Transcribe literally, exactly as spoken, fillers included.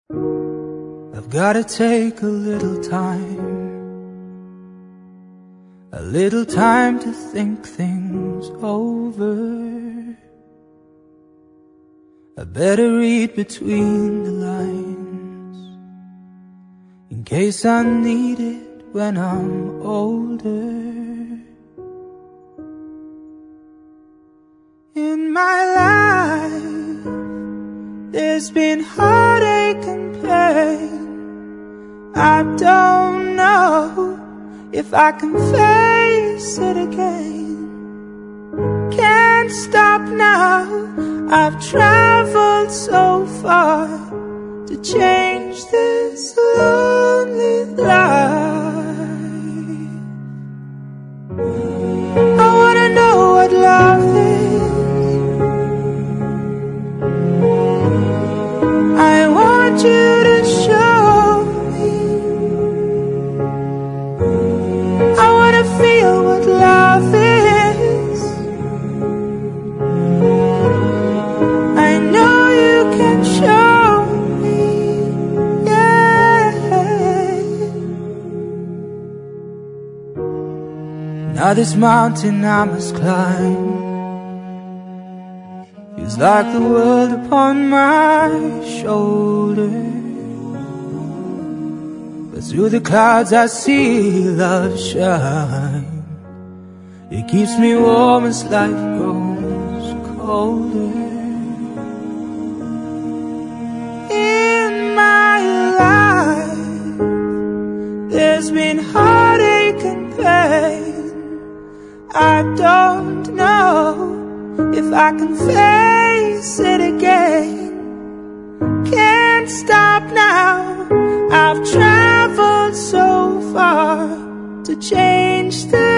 I've gotta take a little time, a little time to think things over. I better read between the lines, in case I need it when I'm older. In my life, there's been heartache and pain. I don't know if I can face it again. Can't stop now, I've traveled so far to change this lonely life. I wanna know what love is. I want you to show me. I wanna feel what love is. I know you can show me, yeah. Now this mountain I must climb feels like the world upon my shoulder, but through the clouds I see love shine. It keeps me warm as life grows colder. In my life, there's been heartache and pain. I don't know if I can face it again. Can't stop now, I've traveled so far to change the